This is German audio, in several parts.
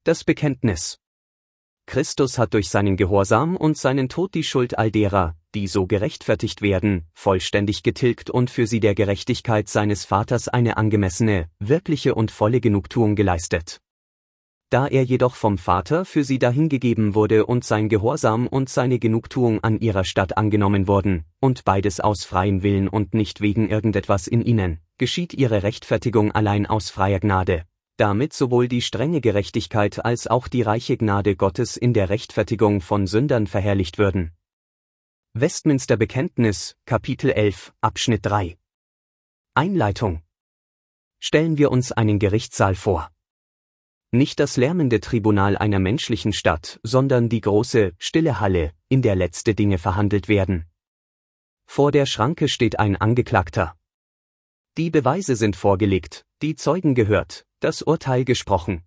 Das Bekenntnis. Christus hat durch seinen Gehorsam und seinen Tod die Schuld all derer, die so gerechtfertigt werden, vollständig getilgt und für sie der Gerechtigkeit seines Vaters eine angemessene, wirkliche und volle Genugtuung geleistet. Da er jedoch vom Vater für sie dahingegeben wurde und sein Gehorsam und seine Genugtuung an ihrer Statt angenommen wurden, und beides aus freiem Willen und nicht wegen irgendetwas in ihnen, geschieht ihre Rechtfertigung allein aus freier Gnade, damit sowohl die strenge Gerechtigkeit als auch die reiche Gnade Gottes in der Rechtfertigung von Sündern verherrlicht würden. Westminster Bekenntnis, Kapitel 11, Abschnitt 3. Einleitung. Stellen wir uns einen Gerichtssaal vor. Nicht das lärmende Tribunal einer menschlichen Stadt, sondern die große, stille Halle, in der letzte Dinge verhandelt werden. Vor der Schranke steht ein Angeklagter. Die Beweise sind vorgelegt, die Zeugen gehört, das Urteil gesprochen.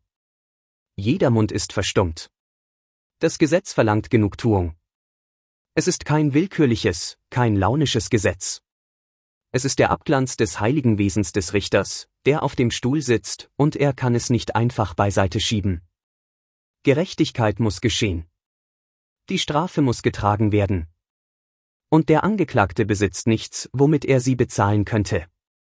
Jeder Mund ist verstummt. Das Gesetz verlangt Genugtuung. Es ist kein willkürliches, kein launisches Gesetz. Es ist der Abglanz des heiligen Wesens des Richters, der auf dem Stuhl sitzt, und er kann es nicht einfach beiseite schieben. Gerechtigkeit muss geschehen. Die Strafe muss getragen werden. Und der Angeklagte besitzt nichts, womit er sie bezahlen könnte.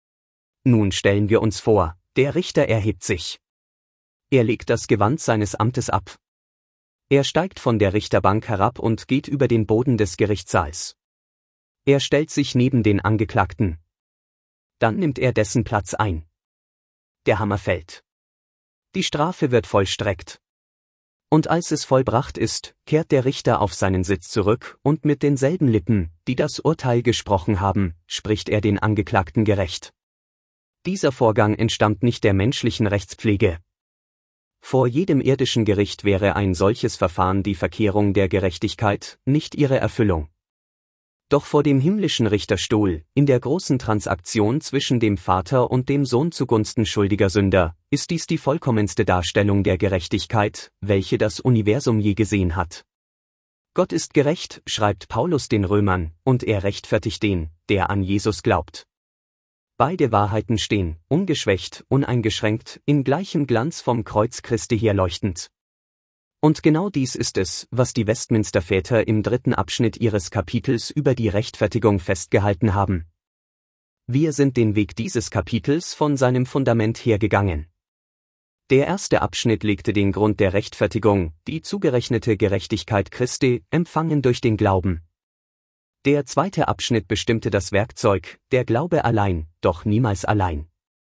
Nun stellen wir uns vor, der Richter erhebt sich. Er legt das Gewand seines Amtes ab. Er steigt von der Richterbank herab und geht über den Boden des Gerichtssaals. Er stellt sich neben den Angeklagten. Dann nimmt er dessen Platz ein. Der Hammer fällt. Die Strafe wird vollstreckt. Und als es vollbracht ist, kehrt der Richter auf seinen Sitz zurück und mit denselben Lippen, die das Urteil gesprochen haben, spricht er den Angeklagten gerecht. Dieser Vorgang entstammt nicht der menschlichen Rechtspflege. Vor jedem irdischen Gericht wäre ein solches Verfahren die Verkehrung der Gerechtigkeit, nicht ihre Erfüllung. Doch vor dem himmlischen Richterstuhl, in der großen Transaktion zwischen dem Vater und dem Sohn zugunsten schuldiger Sünder, ist dies die vollkommenste Darstellung der Gerechtigkeit, welche das Universum je gesehen hat. Gott ist gerecht, schreibt Paulus den Römern, und er rechtfertigt den, der an Jesus glaubt. Beide Wahrheiten stehen, ungeschwächt, uneingeschränkt, in gleichem Glanz vom Kreuz Christi herleuchtend. Und genau dies ist es, was die Westminster-Väter im 3. Abschnitt ihres Kapitels über die Rechtfertigung festgehalten haben. Wir sind den Weg dieses Kapitels von seinem Fundament her gegangen. Der erste Abschnitt legte den Grund der Rechtfertigung, die zugerechnete Gerechtigkeit Christi, empfangen durch den Glauben. Der zweite Abschnitt bestimmte das Werkzeug, der Glaube allein, doch niemals allein.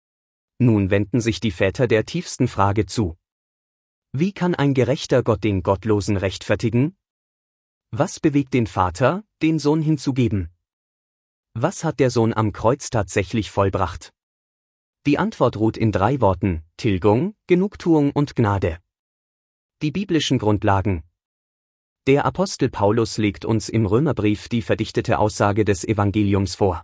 Nun wenden sich die Väter der tiefsten Frage zu. Wie kann ein gerechter Gott den Gottlosen rechtfertigen? Was bewegt den Vater, den Sohn hinzugeben? Was hat der Sohn am Kreuz tatsächlich vollbracht? Die Antwort ruht in 3 Worten: Tilgung, Genugtuung und Gnade. Die biblischen Grundlagen. Der Apostel Paulus legt uns im Römerbrief die verdichtete Aussage des Evangeliums vor.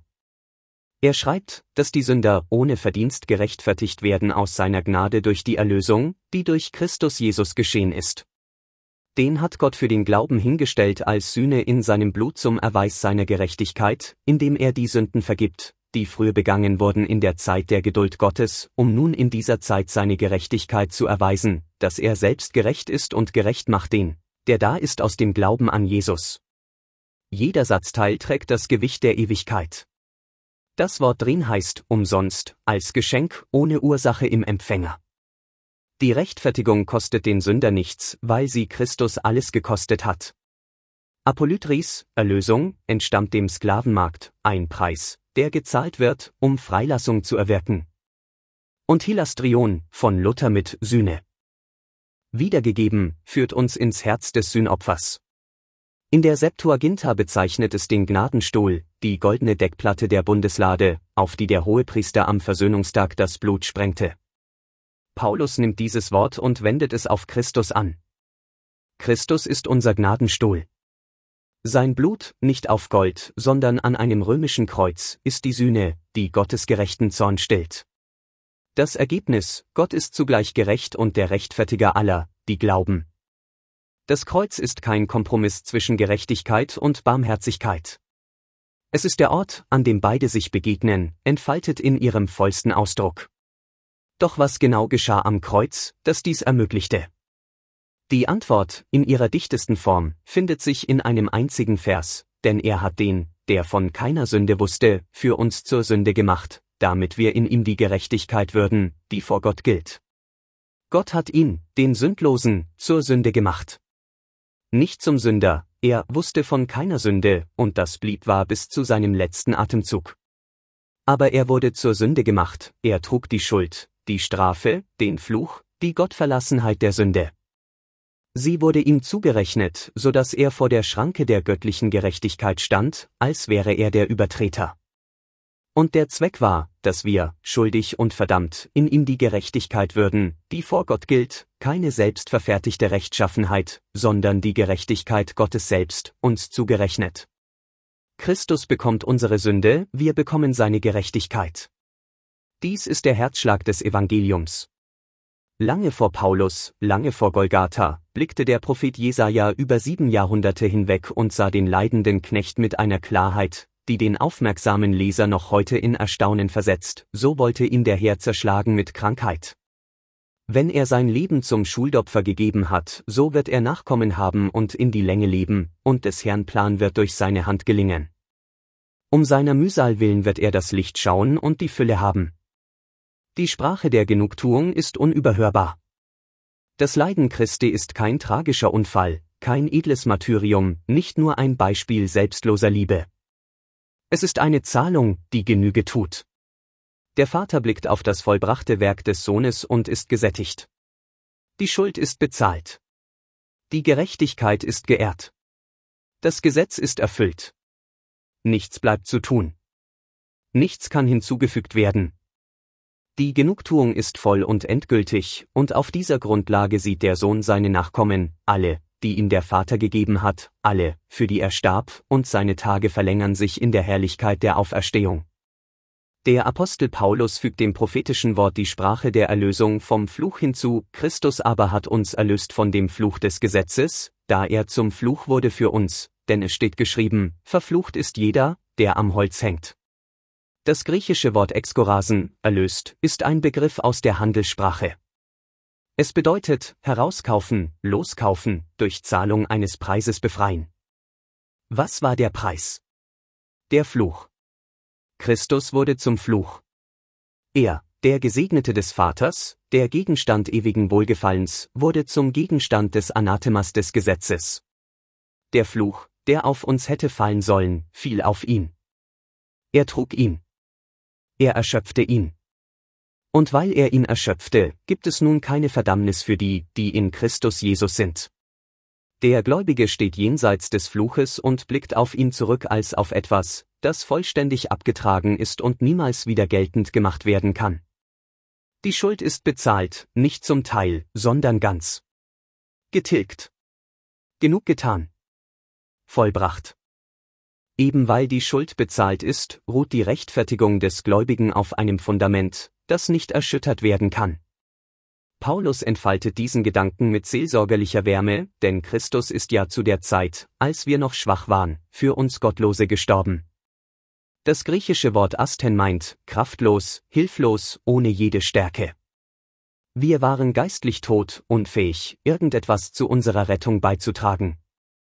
Er schreibt, dass die Sünder ohne Verdienst gerechtfertigt werden aus seiner Gnade durch die Erlösung, die durch Christus Jesus geschehen ist. Den hat Gott für den Glauben hingestellt als Sühne in seinem Blut zum Erweis seiner Gerechtigkeit, indem er die Sünden vergibt, die früher begangen wurden in der Zeit der Geduld Gottes, um nun in dieser Zeit seine Gerechtigkeit zu erweisen, dass er selbst gerecht ist und gerecht macht den, der da ist aus dem Glauben an Jesus. Jeder Satzteil trägt das Gewicht der Ewigkeit. Das Wort drin heißt umsonst, als Geschenk, ohne Ursache im Empfänger. Die Rechtfertigung kostet den Sünder nichts, weil sie Christus alles gekostet hat. Apolytris, Erlösung, entstammt dem Sklavenmarkt, ein Preis, der gezahlt wird, um Freilassung zu erwirken. Und Hilastrion, von Luther mit Sühne wiedergegeben, führt uns ins Herz des Sühnopfers. In der Septuaginta bezeichnet es den Gnadenstuhl, die goldene Deckplatte der Bundeslade, auf die der Hohepriester am Versöhnungstag das Blut sprengte. Paulus nimmt dieses Wort und wendet es auf Christus an. Christus ist unser Gnadenstuhl. Sein Blut, nicht auf Gold, sondern an einem römischen Kreuz, ist die Sühne, die Gottes gerechten Zorn stillt. Das Ergebnis: Gott ist zugleich gerecht und der Rechtfertiger aller, die glauben. Das Kreuz ist kein Kompromiss zwischen Gerechtigkeit und Barmherzigkeit. Es ist der Ort, an dem beide sich begegnen, entfaltet in ihrem vollsten Ausdruck. Doch was genau geschah am Kreuz, das dies ermöglichte? Die Antwort, in ihrer dichtesten Form, findet sich in einem einzigen Vers, denn er hat den, der von keiner Sünde wusste, für uns zur Sünde gemacht, damit wir in ihm die Gerechtigkeit würden, die vor Gott gilt. Gott hat ihn, den Sündlosen, zur Sünde gemacht. Nicht zum Sünder, er wusste von keiner Sünde, und das blieb wahr bis zu seinem letzten Atemzug. Aber er wurde zur Sünde gemacht, er trug die Schuld, die Strafe, den Fluch, die Gottverlassenheit der Sünde. Sie wurde ihm zugerechnet, so dass er vor der Schranke der göttlichen Gerechtigkeit stand, als wäre er der Übertreter. Und der Zweck war, dass wir, schuldig und verdammt, in ihm die Gerechtigkeit würden, die vor Gott gilt, keine selbstverfertigte Rechtschaffenheit, sondern die Gerechtigkeit Gottes selbst, uns zugerechnet. Christus bekommt unsere Sünde, wir bekommen seine Gerechtigkeit. Dies ist der Herzschlag des Evangeliums. Lange vor Paulus, lange vor Golgatha, blickte der Prophet Jesaja über 7 Jahrhunderte hinweg und sah den leidenden Knecht mit einer Klarheit, die den aufmerksamen Leser noch heute in Erstaunen versetzt, so wollte ihn der Herr zerschlagen mit Krankheit. Wenn er sein Leben zum Schuldopfer gegeben hat, so wird er Nachkommen haben und in die Länge leben, und des Herrn Plan wird durch seine Hand gelingen. Um seiner Mühsal willen wird er das Licht schauen und die Fülle haben. Die Sprache der Genugtuung ist unüberhörbar. Das Leiden Christi ist kein tragischer Unfall, kein edles Martyrium, nicht nur ein Beispiel selbstloser Liebe. Es ist eine Zahlung, die Genüge tut. Der Vater blickt auf das vollbrachte Werk des Sohnes und ist gesättigt. Die Schuld ist bezahlt. Die Gerechtigkeit ist geehrt. Das Gesetz ist erfüllt. Nichts bleibt zu tun. Nichts kann hinzugefügt werden. Die Genugtuung ist voll und endgültig, und auf dieser Grundlage sieht der Sohn seine Nachkommen, alle, die ihm der Vater gegeben hat, alle, für die er starb, und seine Tage verlängern sich in der Herrlichkeit der Auferstehung. Der Apostel Paulus fügt dem prophetischen Wort die Sprache der Erlösung vom Fluch hinzu, Christus aber hat uns erlöst von dem Fluch des Gesetzes, da er zum Fluch wurde für uns, denn es steht geschrieben, verflucht ist jeder, der am Holz hängt. Das griechische Wort exkorasen, erlöst, ist ein Begriff aus der Handelssprache. Es bedeutet, herauskaufen, loskaufen, durch Zahlung eines Preises befreien. Was war der Preis? Der Fluch. Christus wurde zum Fluch. Er, der Gesegnete des Vaters, der Gegenstand ewigen Wohlgefallens, wurde zum Gegenstand des Anathemas des Gesetzes. Der Fluch, der auf uns hätte fallen sollen, fiel auf ihn. Er trug ihn. Er erschöpfte ihn. Und weil er ihn erschöpfte, gibt es nun keine Verdammnis für die, die in Christus Jesus sind. Der Gläubige steht jenseits des Fluches und blickt auf ihn zurück als auf etwas, das vollständig abgetragen ist und niemals wieder geltend gemacht werden kann. Die Schuld ist bezahlt, nicht zum Teil, sondern ganz. Getilgt. Genug getan. Vollbracht. Eben weil die Schuld bezahlt ist, ruht die Rechtfertigung des Gläubigen auf einem Fundament, das nicht erschüttert werden kann. Paulus entfaltet diesen Gedanken mit seelsorgerlicher Wärme, denn Christus ist ja zu der Zeit, als wir noch schwach waren, für uns Gottlose gestorben. Das griechische Wort Asthen meint, kraftlos, hilflos, ohne jede Stärke. Wir waren geistlich tot, unfähig, irgendetwas zu unserer Rettung beizutragen.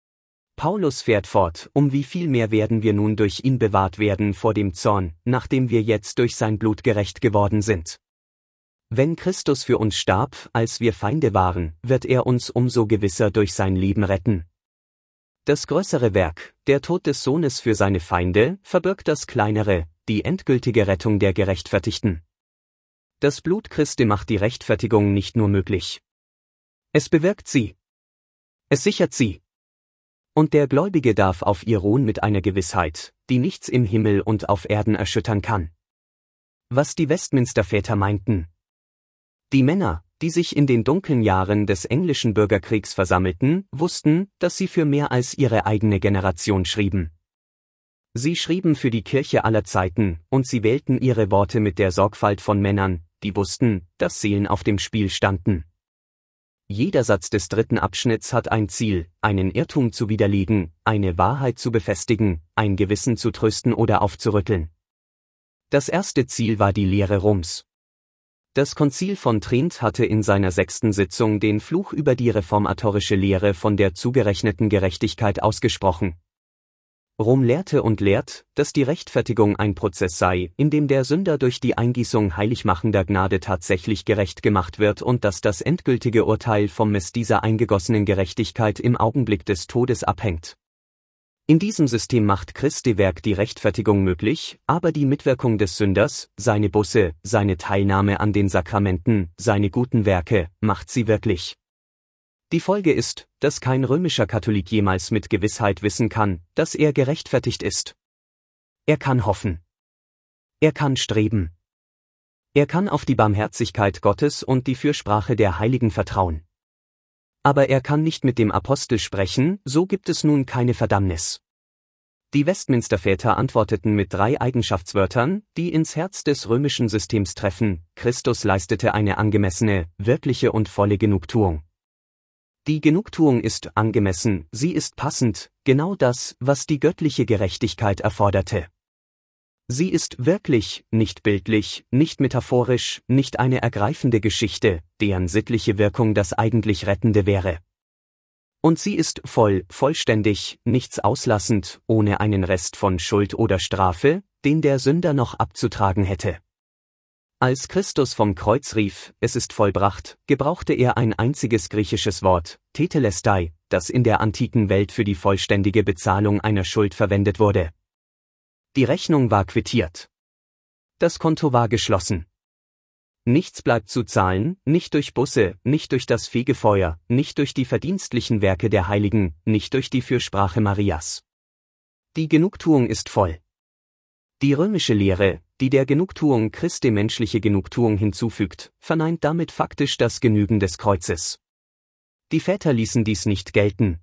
Paulus fährt fort, um wie viel mehr werden wir nun durch ihn bewahrt werden vor dem Zorn, nachdem wir jetzt durch sein Blut gerecht geworden sind. Wenn Christus für uns starb, als wir Feinde waren, wird er uns umso gewisser durch sein Leben retten. Das größere Werk, der Tod des Sohnes für seine Feinde, verbirgt das kleinere, die endgültige Rettung der Gerechtfertigten. Das Blut Christi macht die Rechtfertigung nicht nur möglich. Es bewirkt sie. Es sichert sie. Und der Gläubige darf auf ihr ruhen mit einer Gewissheit, die nichts im Himmel und auf Erden erschüttern kann. Was die Westminster-Väter meinten. Die Männer, die sich in den dunklen Jahren des englischen Bürgerkriegs versammelten, wussten, dass sie für mehr als ihre eigene Generation schrieben. Sie schrieben für die Kirche aller Zeiten, und sie wählten ihre Worte mit der Sorgfalt von Männern, die wussten, dass Seelen auf dem Spiel standen. Jeder Satz des 3. Abschnitts hat ein Ziel, einen Irrtum zu widerlegen, eine Wahrheit zu befestigen, ein Gewissen zu trösten oder aufzurütteln. Das erste Ziel war die Lehre Roms. Das Konzil von Trient hatte in seiner 6. Sitzung den Fluch über die reformatorische Lehre von der zugerechneten Gerechtigkeit ausgesprochen. Rom lehrte und lehrt, dass die Rechtfertigung ein Prozess sei, in dem der Sünder durch die Eingießung heiligmachender Gnade tatsächlich gerecht gemacht wird und dass das endgültige Urteil vom Mess dieser eingegossenen Gerechtigkeit im Augenblick des Todes abhängt. In diesem System macht Christi Werk die Rechtfertigung möglich, aber die Mitwirkung des Sünders, seine Buße, seine Teilnahme an den Sakramenten, seine guten Werke, macht sie wirklich. Die Folge ist, dass kein römischer Katholik jemals mit Gewissheit wissen kann, dass er gerechtfertigt ist. Er kann hoffen. Er kann streben. Er kann auf die Barmherzigkeit Gottes und die Fürsprache der Heiligen vertrauen. Aber er kann nicht mit dem Apostel sprechen, so gibt es nun keine Verdammnis. Die Westminster-Väter antworteten mit 3 Eigenschaftswörtern, die ins Herz des römischen Systems treffen: Christus leistete eine angemessene, wirkliche und volle Genugtuung. Die Genugtuung ist angemessen, sie ist passend, genau das, was die göttliche Gerechtigkeit erforderte. Sie ist wirklich, nicht bildlich, nicht metaphorisch, nicht eine ergreifende Geschichte, deren sittliche Wirkung das eigentlich Rettende wäre. Und sie ist vollständig, nichts auslassend, ohne einen Rest von Schuld oder Strafe, den der Sünder noch abzutragen hätte. Als Christus vom Kreuz rief, es ist vollbracht, gebrauchte er ein einziges griechisches Wort, tetelestai, das in der antiken Welt für die vollständige Bezahlung einer Schuld verwendet wurde. Die Rechnung war quittiert. Das Konto war geschlossen. Nichts bleibt zu zahlen, nicht durch Buße, nicht durch das Fegefeuer, nicht durch die verdienstlichen Werke der Heiligen, nicht durch die Fürsprache Marias. Die Genugtuung ist voll. Die römische Lehre, die der Genugtuung Christi menschliche Genugtuung hinzufügt, verneint damit faktisch das Genügen des Kreuzes. Die Väter ließen dies nicht gelten.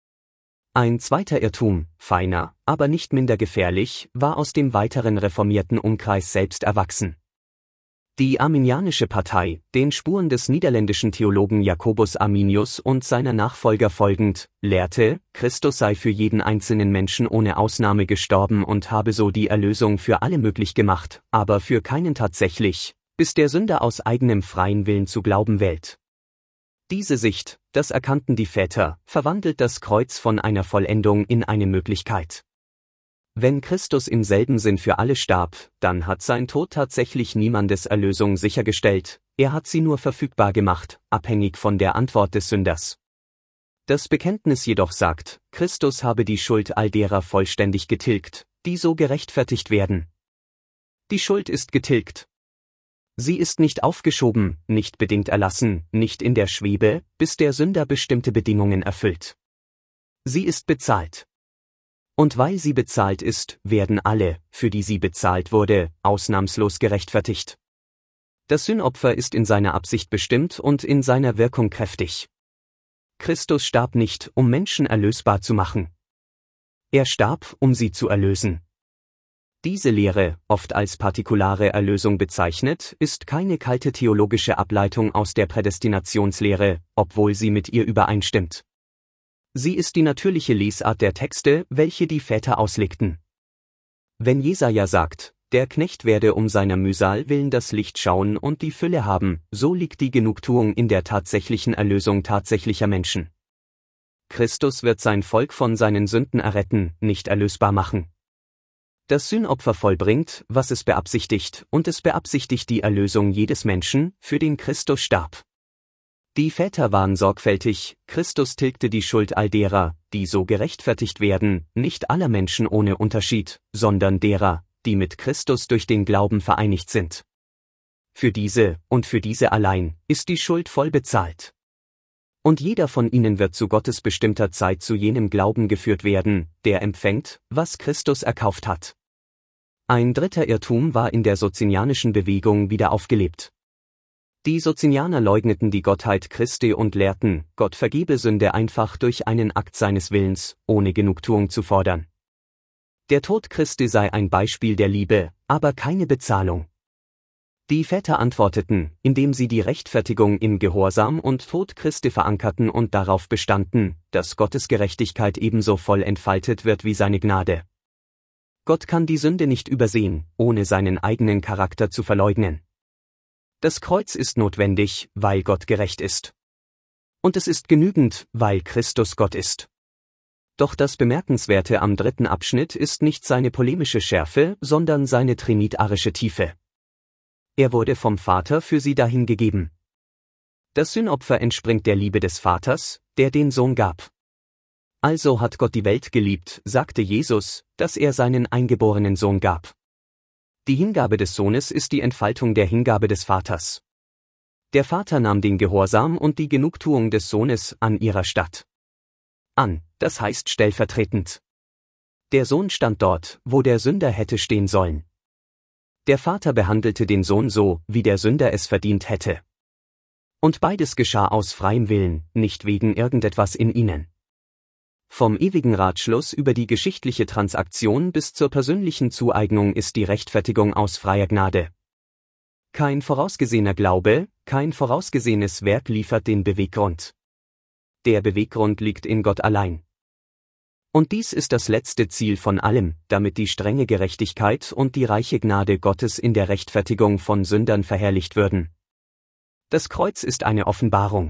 Ein zweiter Irrtum, feiner, aber nicht minder gefährlich, war aus dem weiteren reformierten Umkreis selbst erwachsen. Die Arminianische Partei, den Spuren des niederländischen Theologen Jacobus Arminius und seiner Nachfolger folgend, lehrte, Christus sei für jeden einzelnen Menschen ohne Ausnahme gestorben und habe so die Erlösung für alle möglich gemacht, aber für keinen tatsächlich, bis der Sünder aus eigenem freien Willen zu glauben wählt. Diese Sicht, das erkannten die Väter, verwandelt das Kreuz von einer Vollendung in eine Möglichkeit. Wenn Christus im selben Sinn für alle starb, dann hat sein Tod tatsächlich niemandes Erlösung sichergestellt, er hat sie nur verfügbar gemacht, abhängig von der Antwort des Sünders. Das Bekenntnis jedoch sagt, Christus habe die Schuld all derer vollständig getilgt, die so gerechtfertigt werden. Die Schuld ist getilgt. Sie ist nicht aufgeschoben, nicht bedingt erlassen, nicht in der Schwebe, bis der Sünder bestimmte Bedingungen erfüllt. Sie ist bezahlt. Und weil sie bezahlt ist, werden alle, für die sie bezahlt wurde, ausnahmslos gerechtfertigt. Das Sühnopfer ist in seiner Absicht bestimmt und in seiner Wirkung kräftig. Christus starb nicht, um Menschen erlösbar zu machen. Er starb, um sie zu erlösen. Diese Lehre, oft als partikulare Erlösung bezeichnet, ist keine kalte theologische Ableitung aus der Prädestinationslehre, obwohl sie mit ihr übereinstimmt. Sie ist die natürliche Lesart der Texte, welche die Väter auslegten. Wenn Jesaja sagt, der Knecht werde um seiner Mühsal willen das Licht schauen und die Fülle haben, so liegt die Genugtuung in der tatsächlichen Erlösung tatsächlicher Menschen. Christus wird sein Volk von seinen Sünden erretten, nicht erlösbar machen. Das Sühnopfer vollbringt, was es beabsichtigt, und es beabsichtigt die Erlösung jedes Menschen, für den Christus starb. Die Väter waren sorgfältig, Christus tilgte die Schuld all derer, die so gerechtfertigt werden, nicht aller Menschen ohne Unterschied, sondern derer, die mit Christus durch den Glauben vereinigt sind. Für diese, und für diese allein, ist die Schuld voll bezahlt. Und jeder von ihnen wird zu Gottes bestimmter Zeit zu jenem Glauben geführt werden, der empfängt, was Christus erkauft hat. Ein dritter Irrtum war in der Socinianischen Bewegung wieder aufgelebt. Die Socinianer leugneten die Gottheit Christi und lehrten, Gott vergebe Sünde einfach durch einen Akt seines Willens, ohne Genugtuung zu fordern. Der Tod Christi sei ein Beispiel der Liebe, aber keine Bezahlung. Die Väter antworteten, indem sie die Rechtfertigung im Gehorsam und Tod Christi verankerten und darauf bestanden, dass Gottes Gerechtigkeit ebenso voll entfaltet wird wie seine Gnade. Gott kann die Sünde nicht übersehen, ohne seinen eigenen Charakter zu verleugnen. Das Kreuz ist notwendig, weil Gott gerecht ist. Und es ist genügend, weil Christus Gott ist. Doch das Bemerkenswerte am 3. Abschnitt ist nicht seine polemische Schärfe, sondern seine trinidarische Tiefe. Er wurde vom Vater für sie dahingegeben. Das Sühnopfer entspringt der Liebe des Vaters, der den Sohn gab. Also hat Gott die Welt geliebt, sagte Jesus, dass er seinen eingeborenen Sohn gab. Die Hingabe des Sohnes ist die Entfaltung der Hingabe des Vaters. Der Vater nahm den Gehorsam und die Genugtuung des Sohnes an ihrer Statt an, das heißt stellvertretend. Der Sohn stand dort, wo der Sünder hätte stehen sollen. Der Vater behandelte den Sohn so, wie der Sünder es verdient hätte. Und beides geschah aus freiem Willen, nicht wegen irgendetwas in ihnen. Vom ewigen Ratschluss über die geschichtliche Transaktion bis zur persönlichen Zueignung ist die Rechtfertigung aus freier Gnade. Kein vorausgesehener Glaube, kein vorausgesehenes Werk liefert den Beweggrund. Der Beweggrund liegt in Gott allein. Und dies ist das letzte Ziel von allem, damit die strenge Gerechtigkeit und die reiche Gnade Gottes in der Rechtfertigung von Sündern verherrlicht würden. Das Kreuz ist eine Offenbarung.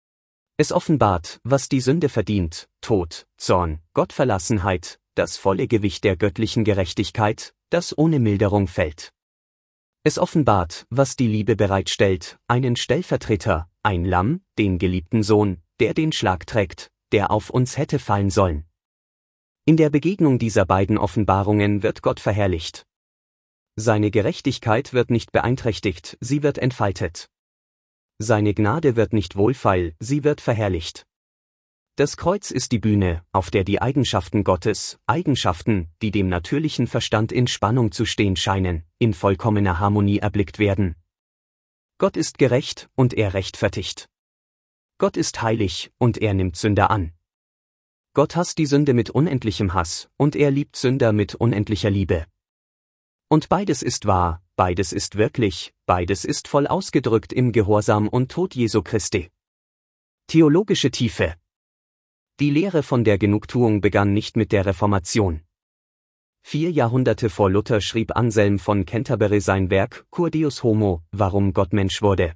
Es offenbart, was die Sünde verdient: Tod, Zorn, Gottverlassenheit, das volle Gewicht der göttlichen Gerechtigkeit, das ohne Milderung fällt. Es offenbart, was die Liebe bereitstellt: einen Stellvertreter, ein Lamm, den geliebten Sohn, der den Schlag trägt, der auf uns hätte fallen sollen. In der Begegnung dieser beiden Offenbarungen wird Gott verherrlicht. Seine Gerechtigkeit wird nicht beeinträchtigt, sie wird entfaltet. Seine Gnade wird nicht wohlfeil, sie wird verherrlicht. Das Kreuz ist die Bühne, auf der die Eigenschaften Gottes, Eigenschaften, die dem natürlichen Verstand in Spannung zu stehen scheinen, in vollkommener Harmonie erblickt werden. Gott ist gerecht, und er rechtfertigt. Gott ist heilig, und er nimmt Sünder an. Gott hasst die Sünde mit unendlichem Hass, und er liebt Sünder mit unendlicher Liebe. Und beides ist wahr, beides ist wirklich, beides ist voll ausgedrückt im Gehorsam und Tod Jesu Christi. Theologische Tiefe. Die Lehre von der Genugtuung begann nicht mit der Reformation. 4 Jahrhunderte vor Luther schrieb Anselm von Canterbury sein Werk Cur Deus Homo, warum Gott Mensch wurde.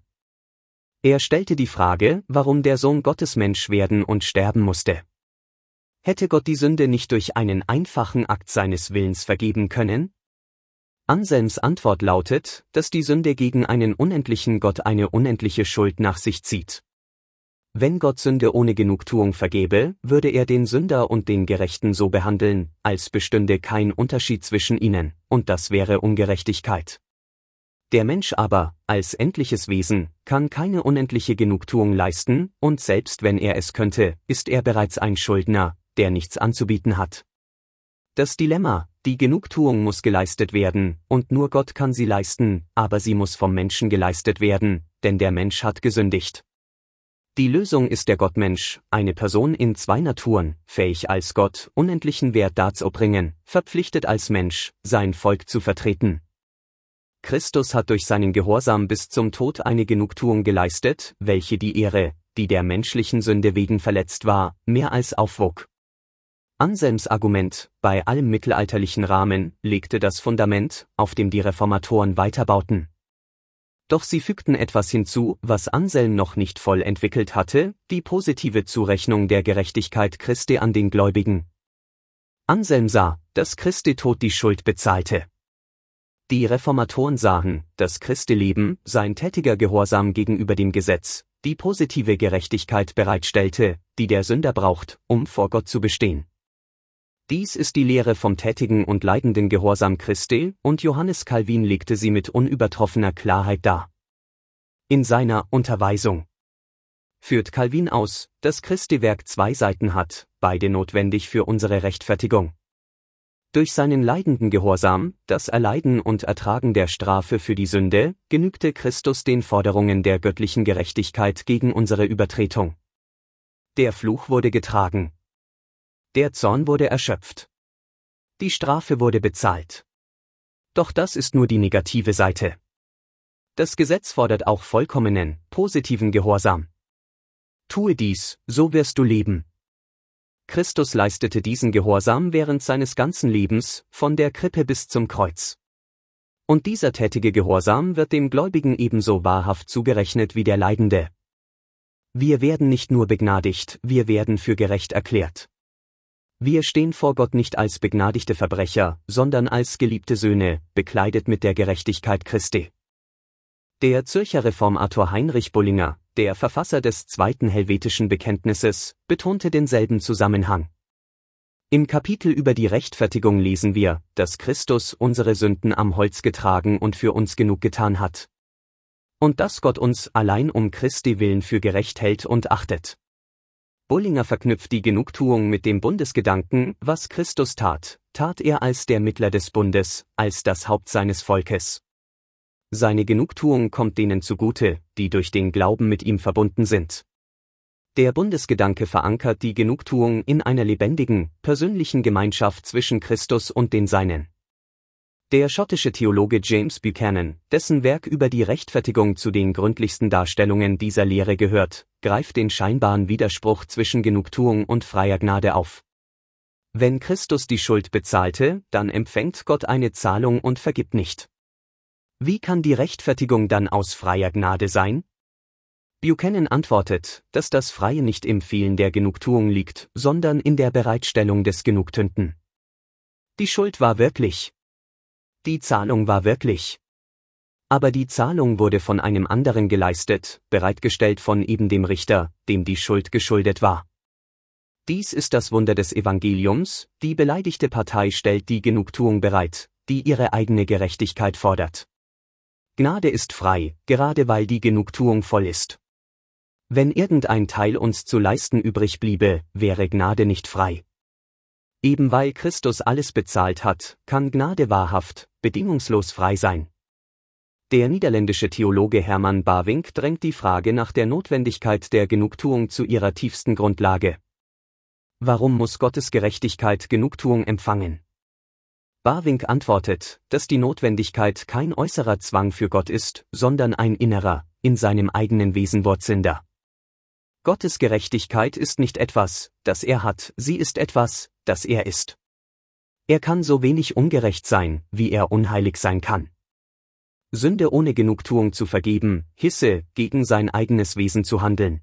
Er stellte die Frage, warum der Sohn Gottes Mensch werden und sterben musste. Hätte Gott die Sünde nicht durch einen einfachen Akt seines Willens vergeben können? Anselms Antwort lautet, dass die Sünde gegen einen unendlichen Gott eine unendliche Schuld nach sich zieht. Wenn Gott Sünde ohne Genugtuung vergebe, würde er den Sünder und den Gerechten so behandeln, als bestünde kein Unterschied zwischen ihnen, und das wäre Ungerechtigkeit. Der Mensch aber, als endliches Wesen, kann keine unendliche Genugtuung leisten, und selbst wenn er es könnte, ist er bereits ein Schuldner, der nichts anzubieten hat. Das Dilemma: die Genugtuung muss geleistet werden, und nur Gott kann sie leisten, aber sie muss vom Menschen geleistet werden, denn der Mensch hat gesündigt. Die Lösung ist der Gottmensch, eine Person in 2 Naturen, fähig als Gott, unendlichen Wert darzubringen, verpflichtet als Mensch, sein Volk zu vertreten. Christus hat durch seinen Gehorsam bis zum Tod eine Genugtuung geleistet, welche die Ehre, die der menschlichen Sünde wegen verletzt war, mehr als aufwog. Anselms Argument, bei allem mittelalterlichen Rahmen, legte das Fundament, auf dem die Reformatoren weiterbauten. Doch sie fügten etwas hinzu, was Anselm noch nicht voll entwickelt hatte: die positive Zurechnung der Gerechtigkeit Christi an den Gläubigen. Anselm sah, dass Christi Tod die Schuld bezahlte. Die Reformatoren sahen, dass Christi Leben, sein tätiger Gehorsam gegenüber dem Gesetz, die positive Gerechtigkeit bereitstellte, die der Sünder braucht, um vor Gott zu bestehen. Dies ist die Lehre vom tätigen und leidenden Gehorsam Christi, und Johannes Calvin legte sie mit unübertroffener Klarheit dar. In seiner Unterweisung führt Calvin aus, dass Christi Werk 2 Seiten hat, beide notwendig für unsere Rechtfertigung. Durch seinen leidenden Gehorsam, das Erleiden und Ertragen der Strafe für die Sünde, genügte Christus den Forderungen der göttlichen Gerechtigkeit gegen unsere Übertretung. Der Fluch wurde getragen. Der Zorn wurde erschöpft. Die Strafe wurde bezahlt. Doch das ist nur die negative Seite. Das Gesetz fordert auch vollkommenen, positiven Gehorsam. Tue dies, so wirst du leben. Christus leistete diesen Gehorsam während seines ganzen Lebens, von der Krippe bis zum Kreuz. Und dieser tätige Gehorsam wird dem Gläubigen ebenso wahrhaft zugerechnet wie der Leidende. Wir werden nicht nur begnadigt, wir werden für gerecht erklärt. Wir stehen vor Gott nicht als begnadigte Verbrecher, sondern als geliebte Söhne, bekleidet mit der Gerechtigkeit Christi. Der Zürcher Reformator Heinrich Bullinger, der Verfasser des Zweiten Helvetischen Bekenntnisses, betonte denselben Zusammenhang. Im Kapitel über die Rechtfertigung lesen wir, dass Christus unsere Sünden am Holz getragen und für uns genug getan hat. Und dass Gott uns allein um Christi willen für gerecht hält und achtet. Bullinger verknüpft die Genugtuung mit dem Bundesgedanken, was Christus tat, tat er als der Mittler des Bundes, als das Haupt seines Volkes. Seine Genugtuung kommt denen zugute, die durch den Glauben mit ihm verbunden sind. Der Bundesgedanke verankert die Genugtuung in einer lebendigen, persönlichen Gemeinschaft zwischen Christus und den Seinen. Der schottische Theologe James Buchanan, dessen Werk über die Rechtfertigung zu den gründlichsten Darstellungen dieser Lehre gehört, greift den scheinbaren Widerspruch zwischen Genugtuung und freier Gnade auf. Wenn Christus die Schuld bezahlte, dann empfängt Gott eine Zahlung und vergibt nicht. Wie kann die Rechtfertigung dann aus freier Gnade sein? Buchanan antwortet, dass das Freie nicht im Fehlen der Genugtuung liegt, sondern in der Bereitstellung des Genugtuenden. Die Schuld war wirklich. Die Zahlung war wirklich. Aber die Zahlung wurde von einem anderen geleistet, bereitgestellt von eben dem Richter, dem die Schuld geschuldet war. Dies ist das Wunder des Evangeliums, die beleidigte Partei stellt die Genugtuung bereit, die ihre eigene Gerechtigkeit fordert. Gnade ist frei, gerade weil die Genugtuung voll ist. Wenn irgendein Teil uns zu leisten übrig bliebe, wäre Gnade nicht frei. Eben weil Christus alles bezahlt hat, kann Gnade wahrhaft, bedingungslos frei sein. Der niederländische Theologe Herman Bavinck drängt die Frage nach der Notwendigkeit der Genugtuung zu ihrer tiefsten Grundlage. Warum muss Gottes Gerechtigkeit Genugtuung empfangen? Bavinck antwortet, dass die Notwendigkeit kein äußerer Zwang für Gott ist, sondern ein innerer, in seinem eigenen Wesen wurzelnder. Gottes Gerechtigkeit ist nicht etwas, das er hat, sie ist etwas, das er ist. Er kann so wenig ungerecht sein, wie er unheilig sein kann. Sünde ohne Genugtuung zu vergeben, hieße, gegen sein eigenes Wesen zu handeln.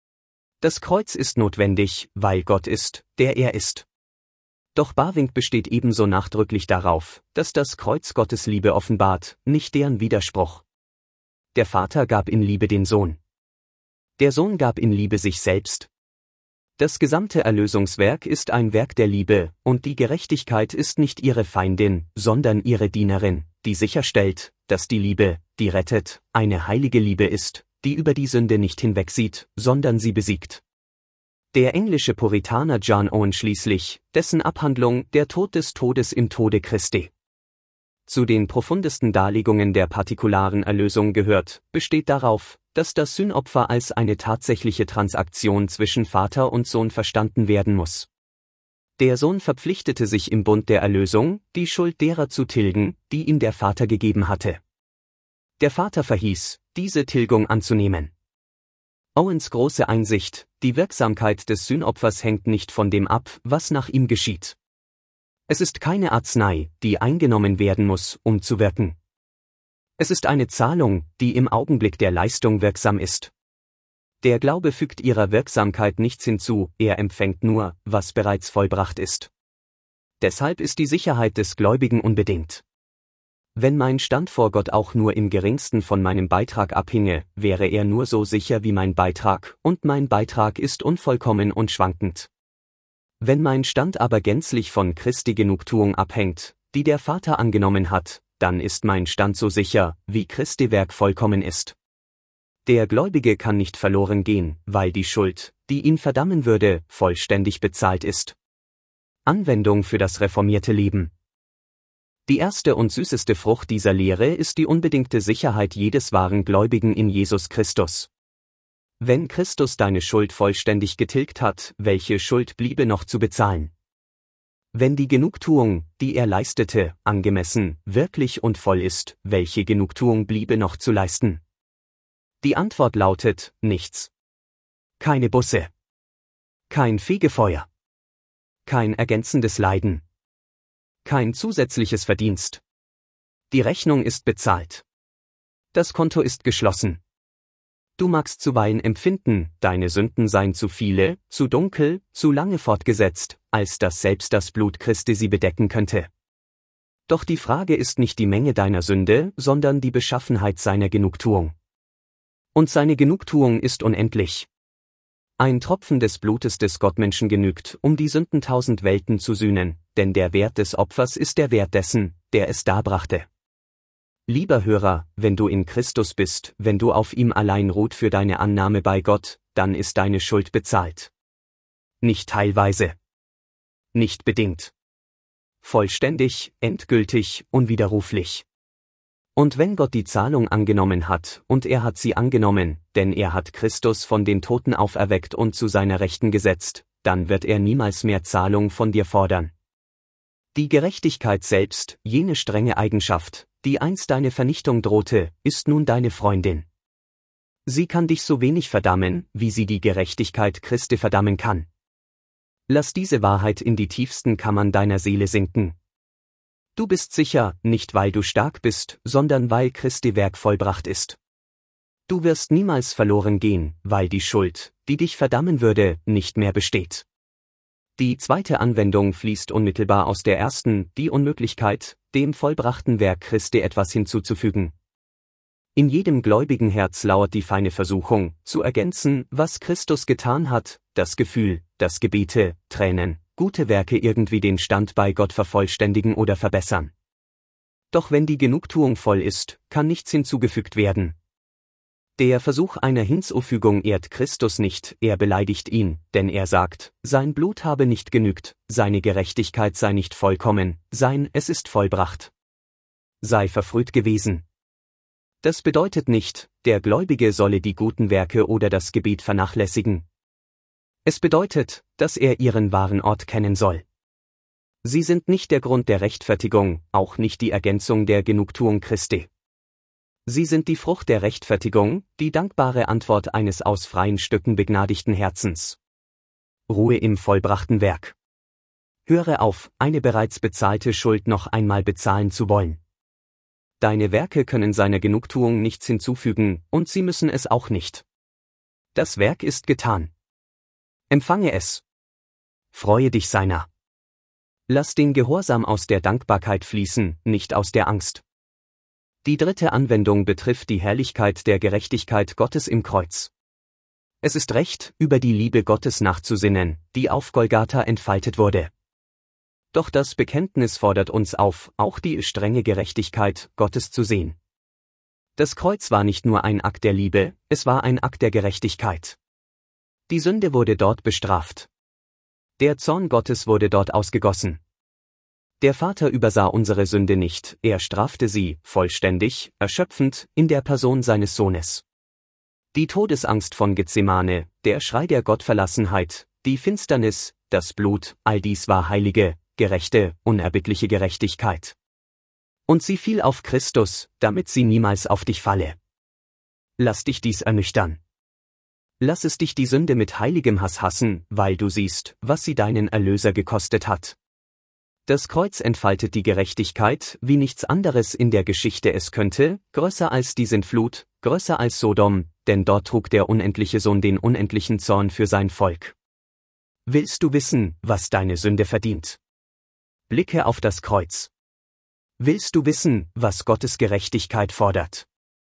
Das Kreuz ist notwendig, weil Gott ist, der er ist. Doch Bavinck besteht ebenso nachdrücklich darauf, dass das Kreuz Gottes Liebe offenbart, nicht deren Widerspruch. Der Vater gab in Liebe den Sohn. Der Sohn gab in Liebe sich selbst. Das gesamte Erlösungswerk ist ein Werk der Liebe, und die Gerechtigkeit ist nicht ihre Feindin, sondern ihre Dienerin, die sicherstellt, dass die Liebe, die rettet, eine heilige Liebe ist, die über die Sünde nicht hinwegsieht, sondern sie besiegt. Der englische Puritaner John Owen schließlich, dessen Abhandlung Der Tod des Todes im Tode Christi zu den profundesten Darlegungen der partikularen Erlösung gehört, besteht darauf, dass das Sühnopfer als eine tatsächliche Transaktion zwischen Vater und Sohn verstanden werden muss. Der Sohn verpflichtete sich im Bund der Erlösung, die Schuld derer zu tilgen, die ihm der Vater gegeben hatte. Der Vater verhieß, diese Tilgung anzunehmen. Owens große Einsicht, die Wirksamkeit des Sühnopfers hängt nicht von dem ab, was nach ihm geschieht. Es ist keine Arznei, die eingenommen werden muss, um zu wirken. Es ist eine Zahlung, die im Augenblick der Leistung wirksam ist. Der Glaube fügt ihrer Wirksamkeit nichts hinzu, er empfängt nur, was bereits vollbracht ist. Deshalb ist die Sicherheit des Gläubigen unbedingt. Wenn mein Stand vor Gott auch nur im geringsten von meinem Beitrag abhinge, wäre er nur so sicher wie mein Beitrag, und mein Beitrag ist unvollkommen und schwankend. Wenn mein Stand aber gänzlich von Christi Genugtuung abhängt, die der Vater angenommen hat, dann ist mein Stand so sicher, wie Christi Werk vollkommen ist. Der Gläubige kann nicht verloren gehen, weil die Schuld, die ihn verdammen würde, vollständig bezahlt ist. Anwendung für das reformierte Leben. Die erste und süßeste Frucht dieser Lehre ist die unbedingte Sicherheit jedes wahren Gläubigen in Jesus Christus. Wenn Christus deine Schuld vollständig getilgt hat, welche Schuld bliebe noch zu bezahlen? Wenn die Genugtuung, die er leistete, angemessen, wirklich und voll ist, welche Genugtuung bliebe noch zu leisten? Die Antwort lautet, nichts. Keine Busse. Kein Fegefeuer. Kein ergänzendes Leiden. Kein zusätzliches Verdienst. Die Rechnung ist bezahlt. Das Konto ist geschlossen. Du magst zuweilen empfinden, deine Sünden seien zu viele, zu dunkel, zu lange fortgesetzt, als dass selbst das Blut Christi sie bedecken könnte. Doch die Frage ist nicht die Menge deiner Sünde, sondern die Beschaffenheit seiner Genugtuung. Und seine Genugtuung ist unendlich. Ein Tropfen des Blutes des Gottmenschen genügt, um die Sünden 1000 Welten zu sühnen, denn der Wert des Opfers ist der Wert dessen, der es darbrachte. Lieber Hörer, wenn du in Christus bist, wenn du auf ihm allein ruht für deine Annahme bei Gott, dann ist deine Schuld bezahlt. Nicht teilweise. Nicht bedingt. Vollständig, endgültig, unwiderruflich. Und wenn Gott die Zahlung angenommen hat, und er hat sie angenommen, denn er hat Christus von den Toten auferweckt und zu seiner Rechten gesetzt, dann wird er niemals mehr Zahlung von dir fordern. Die Gerechtigkeit selbst, jene strenge Eigenschaft, die einst deine Vernichtung drohte, ist nun deine Freundin. Sie kann dich so wenig verdammen, wie sie die Gerechtigkeit Christi verdammen kann. Lass diese Wahrheit in die tiefsten Kammern deiner Seele sinken. Du bist sicher, nicht weil du stark bist, sondern weil Christi Werk vollbracht ist. Du wirst niemals verloren gehen, weil die Schuld, die dich verdammen würde, nicht mehr besteht. Die zweite Anwendung fließt unmittelbar aus der ersten, die Unmöglichkeit, dem vollbrachten Werk Christi etwas hinzuzufügen. In jedem gläubigen Herz lauert die feine Versuchung, zu ergänzen, was Christus getan hat, das Gefühl, dass Gebete, Tränen, gute Werke irgendwie den Stand bei Gott vervollständigen oder verbessern. Doch wenn die Genugtuung voll ist, kann nichts hinzugefügt werden. Der Versuch einer Hinzufügung ehrt Christus nicht, er beleidigt ihn, denn er sagt, sein Blut habe nicht genügt, seine Gerechtigkeit sei nicht vollkommen, es ist vollbracht. Sei verfrüht gewesen. Das bedeutet nicht, der Gläubige solle die guten Werke oder das Gebet vernachlässigen. Es bedeutet, dass er ihren wahren Ort kennen soll. Sie sind nicht der Grund der Rechtfertigung, auch nicht die Ergänzung der Genugtuung Christi. Sie sind die Frucht der Rechtfertigung, die dankbare Antwort eines aus freien Stücken begnadigten Herzens. Ruhe im vollbrachten Werk. Höre auf, eine bereits bezahlte Schuld noch einmal bezahlen zu wollen. Deine Werke können seiner Genugtuung nichts hinzufügen, und sie müssen es auch nicht. Das Werk ist getan. Empfange es. Freue dich seiner. Lass den Gehorsam aus der Dankbarkeit fließen, nicht aus der Angst. Die dritte Anwendung betrifft die Herrlichkeit der Gerechtigkeit Gottes im Kreuz. Es ist recht, über die Liebe Gottes nachzusinnen, die auf Golgatha entfaltet wurde. Doch das Bekenntnis fordert uns auf, auch die strenge Gerechtigkeit Gottes zu sehen. Das Kreuz war nicht nur ein Akt der Liebe, es war ein Akt der Gerechtigkeit. Die Sünde wurde dort bestraft. Der Zorn Gottes wurde dort ausgegossen. Der Vater übersah unsere Sünde nicht, er strafte sie, vollständig, erschöpfend, in der Person seines Sohnes. Die Todesangst von Gethsemane, der Schrei der Gottverlassenheit, die Finsternis, das Blut, all dies war heilige, gerechte, unerbittliche Gerechtigkeit. Und sie fiel auf Christus, damit sie niemals auf dich falle. Lass dich dies ernüchtern. Lass es dich die Sünde mit heiligem Hass hassen, weil du siehst, was sie deinen Erlöser gekostet hat. Das Kreuz entfaltet die Gerechtigkeit, wie nichts anderes in der Geschichte es könnte, größer als die Sintflut, größer als Sodom, denn dort trug der unendliche Sohn den unendlichen Zorn für sein Volk. Willst du wissen, was deine Sünde verdient? Blicke auf das Kreuz. Willst du wissen, was Gottes Gerechtigkeit fordert?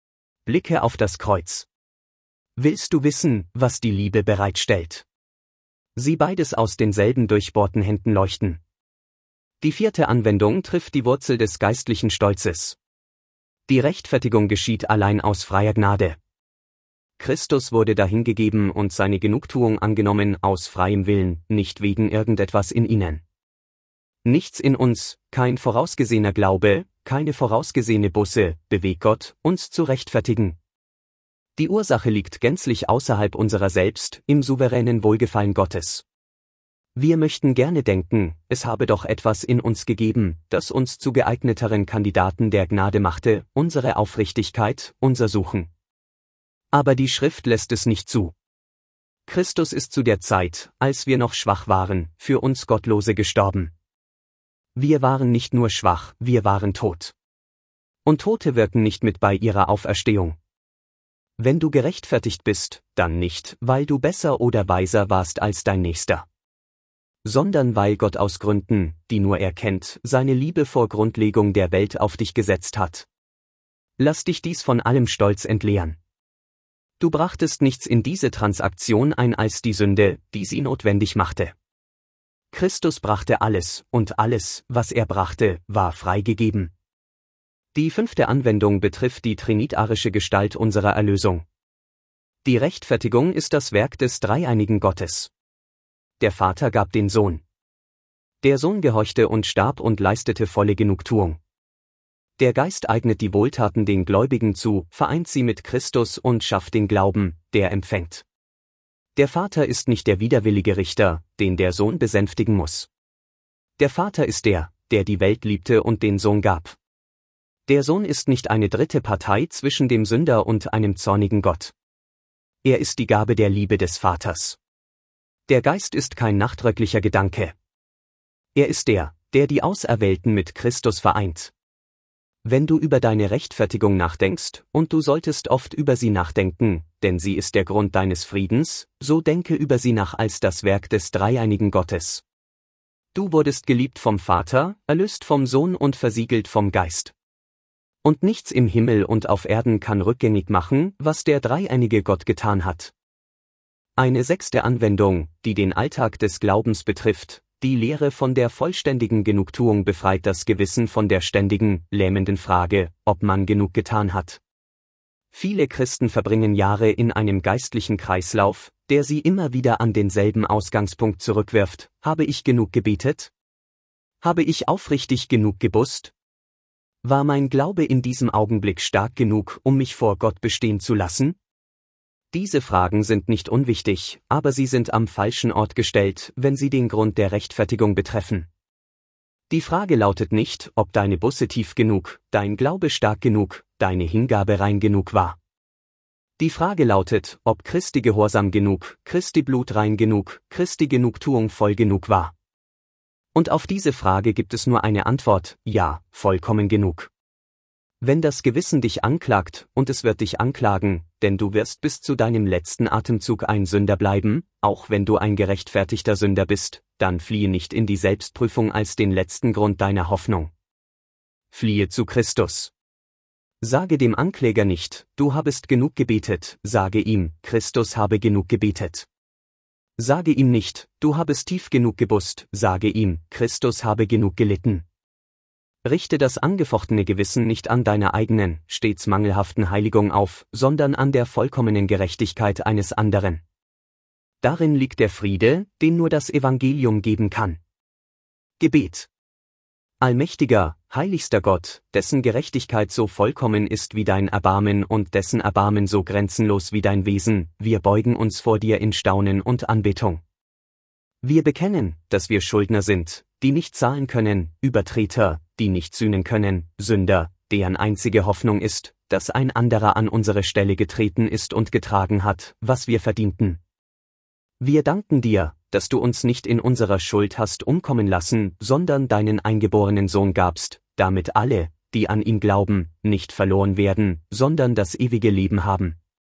Blicke auf das Kreuz. Willst du wissen, was die Liebe bereitstellt? Sieh beides aus denselben durchbohrten Händen leuchten. Die vierte Anwendung trifft die Wurzel des geistlichen Stolzes. Die Rechtfertigung geschieht allein aus freier Gnade. Christus wurde dahingegeben und seine Genugtuung angenommen aus freiem Willen, nicht wegen irgendetwas in ihnen. Nichts in uns, kein vorausgesehener Glaube, keine vorausgesehene Buße, bewegt Gott, uns zu rechtfertigen. Die Ursache liegt gänzlich außerhalb unserer selbst, im souveränen Wohlgefallen Gottes. Wir möchten gerne denken, es habe doch etwas in uns gegeben, das uns zu geeigneteren Kandidaten der Gnade machte, unsere Aufrichtigkeit, unser Suchen. Aber die Schrift lässt es nicht zu. Christus ist zu der Zeit, als wir noch schwach waren, für uns Gottlose gestorben. Wir waren nicht nur schwach, wir waren tot. Und Tote wirken nicht mit bei ihrer Auferstehung. Wenn du gerechtfertigt bist, dann nicht, weil du besser oder weiser warst als dein Nächster, sondern weil Gott aus Gründen, die nur er kennt, seine Liebe vor Grundlegung der Welt auf dich gesetzt hat. Lass dich dies von allem Stolz entleeren. Du brachtest nichts in diese Transaktion ein als die Sünde, die sie notwendig machte. Christus brachte alles, und alles, was er brachte, war freigegeben. Die 5. Anwendung betrifft die trinitarische Gestalt unserer Erlösung. Die Rechtfertigung ist das Werk des dreieinigen Gottes. Der Vater gab den Sohn. Der Sohn gehorchte und starb und leistete volle Genugtuung. Der Geist eignet die Wohltaten den Gläubigen zu, vereint sie mit Christus und schafft den Glauben, der empfängt. Der Vater ist nicht der widerwillige Richter, den der Sohn besänftigen muss. Der Vater ist der, der die Welt liebte und den Sohn gab. Der Sohn ist nicht eine dritte Partei zwischen dem Sünder und einem zornigen Gott. Er ist die Gabe der Liebe des Vaters. Der Geist ist kein nachdrücklicher Gedanke. Er ist der, der die Auserwählten mit Christus vereint. Wenn du über deine Rechtfertigung nachdenkst, und du solltest oft über sie nachdenken, denn sie ist der Grund deines Friedens, so denke über sie nach als das Werk des dreieinigen Gottes. Du wurdest geliebt vom Vater, erlöst vom Sohn und versiegelt vom Geist. Und nichts im Himmel und auf Erden kann rückgängig machen, was der dreieinige Gott getan hat. Eine 6. Anwendung, die den Alltag des Glaubens betrifft: Die Lehre von der vollständigen Genugtuung befreit das Gewissen von der ständigen, lähmenden Frage, ob man genug getan hat. Viele Christen verbringen Jahre in einem geistlichen Kreislauf, der sie immer wieder an denselben Ausgangspunkt zurückwirft: Habe ich genug gebetet? Habe ich aufrichtig genug gebusst? War mein Glaube in diesem Augenblick stark genug, um mich vor Gott bestehen zu lassen? Diese Fragen sind nicht unwichtig, aber sie sind am falschen Ort gestellt, wenn sie den Grund der Rechtfertigung betreffen. Die Frage lautet nicht, ob deine Busse tief genug, dein Glaube stark genug, deine Hingabe rein genug war. Die Frage lautet, ob Christi Gehorsam genug, Christi Blut rein genug, Christi Genugtuung voll genug war. Und auf diese Frage gibt es nur eine Antwort: Ja, vollkommen genug. Wenn das Gewissen dich anklagt, und es wird dich anklagen, denn du wirst bis zu deinem letzten Atemzug ein Sünder bleiben, auch wenn du ein gerechtfertigter Sünder bist, dann fliehe nicht in die Selbstprüfung als den letzten Grund deiner Hoffnung. Fliehe zu Christus. Sage dem Ankläger nicht: Du habest genug gebetet, sage ihm: Christus habe genug gebetet. Sage ihm nicht: Du habest tief genug gebusst, sage ihm: Christus habe genug gelitten. Richte das angefochtene Gewissen nicht an deiner eigenen, stets mangelhaften Heiligung auf, sondern an der vollkommenen Gerechtigkeit eines anderen. Darin liegt der Friede, den nur das Evangelium geben kann. Gebet. Allmächtiger, heiligster Gott, dessen Gerechtigkeit so vollkommen ist wie dein Erbarmen und dessen Erbarmen so grenzenlos wie dein Wesen, wir beugen uns vor dir in Staunen und Anbetung. Wir bekennen, dass wir Schuldner sind, die nicht zahlen können, Übertreter, die nicht sühnen können, Sünder, deren einzige Hoffnung ist, dass ein anderer an unsere Stelle getreten ist und getragen hat, was wir verdienten. Wir danken dir, dass du uns nicht in unserer Schuld hast umkommen lassen, sondern deinen eingeborenen Sohn gabst, damit alle, die an ihn glauben, nicht verloren werden, sondern das ewige Leben haben.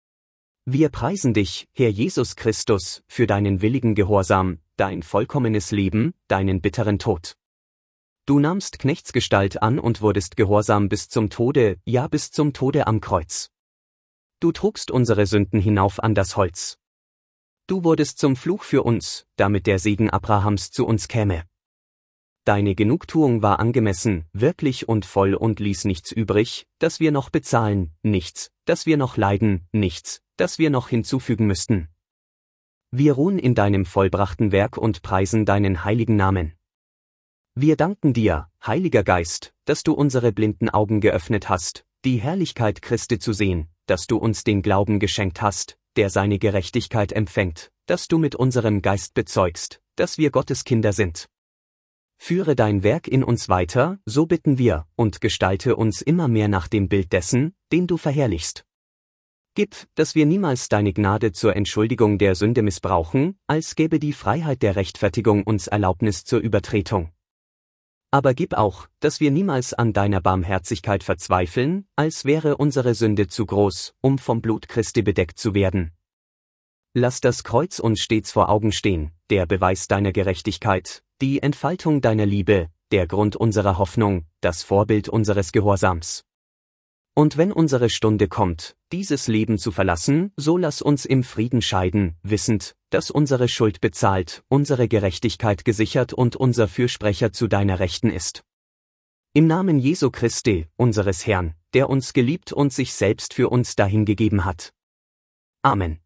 Wir preisen dich, Herr Jesus Christus, für deinen willigen Gehorsam, dein vollkommenes Leben, deinen bitteren Tod. Du nahmst Knechtsgestalt an und wurdest gehorsam bis zum Tode, ja bis zum Tode am Kreuz. Du trugst unsere Sünden hinauf an das Holz. Du wurdest zum Fluch für uns, damit der Segen Abrahams zu uns käme. Deine Genugtuung war angemessen, wirklich und voll und ließ nichts übrig, das wir noch bezahlen, nichts, das wir noch leiden, nichts, das wir noch hinzufügen müssten. Wir ruhen in deinem vollbrachten Werk und preisen deinen heiligen Namen. Wir danken dir, Heiliger Geist, dass du unsere blinden Augen geöffnet hast, die Herrlichkeit Christi zu sehen, dass du uns den Glauben geschenkt hast, der seine Gerechtigkeit empfängt, dass du mit unserem Geist bezeugst, dass wir Gottes Kinder sind. Führe dein Werk in uns weiter, so bitten wir, und gestalte uns immer mehr nach dem Bild dessen, den du verherrlichst. Gib, dass wir niemals deine Gnade zur Entschuldigung der Sünde missbrauchen, als gäbe die Freiheit der Rechtfertigung uns Erlaubnis zur Übertretung. Aber gib auch, dass wir niemals an deiner Barmherzigkeit verzweifeln, als wäre unsere Sünde zu groß, um vom Blut Christi bedeckt zu werden. Lass das Kreuz uns stets vor Augen stehen, der Beweis deiner Gerechtigkeit, die Entfaltung deiner Liebe, der Grund unserer Hoffnung, das Vorbild unseres Gehorsams. Und wenn unsere Stunde kommt, dieses Leben zu verlassen, so lass uns im Frieden scheiden, wissend, dass unsere Schuld bezahlt, unsere Gerechtigkeit gesichert und unser Fürsprecher zu deiner Rechten ist. Im Namen Jesu Christi, unseres Herrn, der uns geliebt und sich selbst für uns dahingegeben hat. Amen.